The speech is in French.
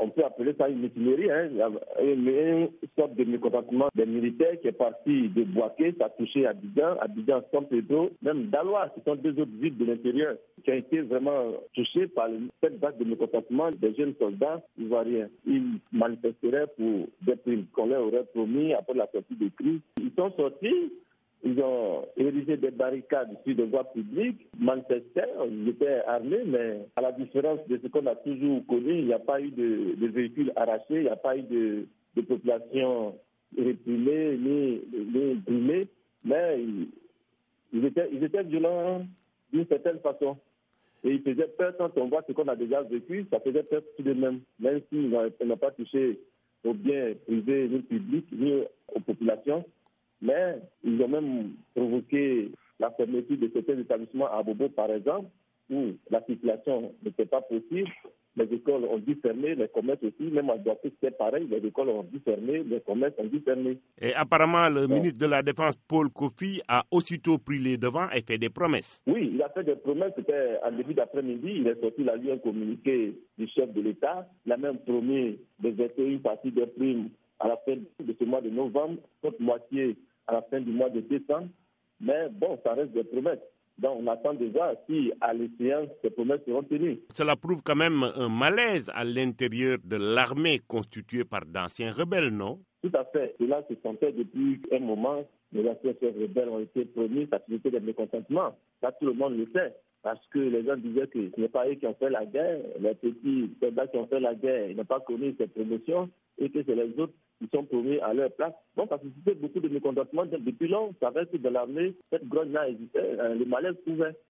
on peut appeler ça une mutinerie, une sorte de mécontentement des militaires qui est parti de Bouaké, ça a touché Abidjan, San Pedro, même Daloa, ce sont deux autres villes de l'intérieur qui ont été vraiment touchées par cette vague de mécontentement des jeunes soldats ivoiriens. Ils manifesteraient pour des primes qu'on leur aurait promis après la sortie des crises. Ils sont sortis. Ils ont érigé des barricades sur des voies publiques, manifestaient, ils étaient armés, mais à la différence de ce qu'on a toujours connu, il n'y a pas eu de véhicules arrachés, il n'y a pas eu de population réprimée ni brûlée, mais ils étaient violents d'une certaine façon. Et ils faisaient peur quand on voit ce qu'on a déjà vécu, ça faisait peur tout de même s'ils n'ont pas touché aux biens privés ni publics, ni aux populations. Mais ils ont même provoqué la fermeture de certains établissements à Bobo, par exemple, où la circulation n'était pas possible. Les écoles ont dû fermer, les commerces aussi. Même à Douaké, c'était pareil. Les écoles ont dû fermer, les commerces ont dû fermer. Et apparemment, le ministre de la Défense, Paul Kofi, a aussitôt pris les devants et fait des promesses. Oui, il a fait des promesses. C'était en début d'après-midi. Il est sorti la lui un communiqué du chef de l'État. Il a même promis de verser une partie des primes à la fin de ce mois de novembre, toute moitié à la fin du mois de décembre. Mais bon, ça reste des promesses. Donc on attend de voir si à l'échéance ces promesses seront tenues. Cela prouve quand même un malaise à l'intérieur de l'armée constituée par d'anciens rebelles, non? Tout à fait. Cela se sentait depuis un moment. Les anciens chefs rebelles ont été promis, ça suscitait des mécontentements. Ça, tout le monde le sait. Parce que les gens disaient que ce n'est pas eux qui ont fait la guerre, les petits soldats qui ont fait la guerre, ils n'ont pas connu cette promotion, et que c'est les autres qui sont promis à leur place. Donc ça suscitait beaucoup de mécontentement depuis longtemps. Ça reste de l'armée, cette grogne-là existait, le malaise pouvait.